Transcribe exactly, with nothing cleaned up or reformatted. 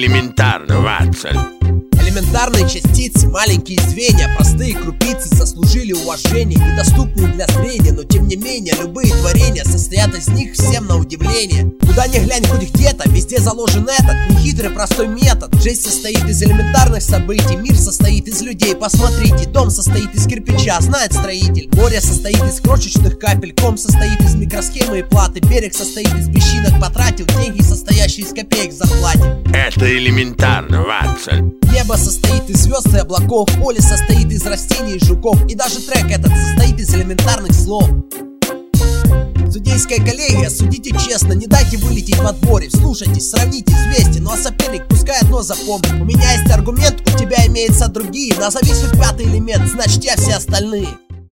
элементарно, Ватсон. Элементарные частицы, маленькие звенья, простые крупицы заслужили уважение, недоступные для зрения, но тем не менее любые творения состоят из них всем на удивление. Куда ни глянь, хоть где-то, везде заложен этот нехитрый простой метод. Жизнь состоит из элементарных событий, мир состоит из людей. Посмотрите, дом состоит из кирпича, знает строитель. Море состоит из крошечных капель, ком состоит из микросхемы и платы. Берег состоит из песчинок, потратил деньги, состоящие из копеек в зарплате. Это элементарно, Ватсон. Небо состоит из звезд и облаков, поле состоит из растений и жуков, и даже трек этот состоит из элементарных слов. Судейская коллегия, судите честно, не дайте вылететь в отборе. Вслушайтесь, сравните, взвесьте, ну а соперник пускай одно запомнит. У меня есть аргумент, у тебя имеется другие. Назови свой пятый элемент, значит я все остальные.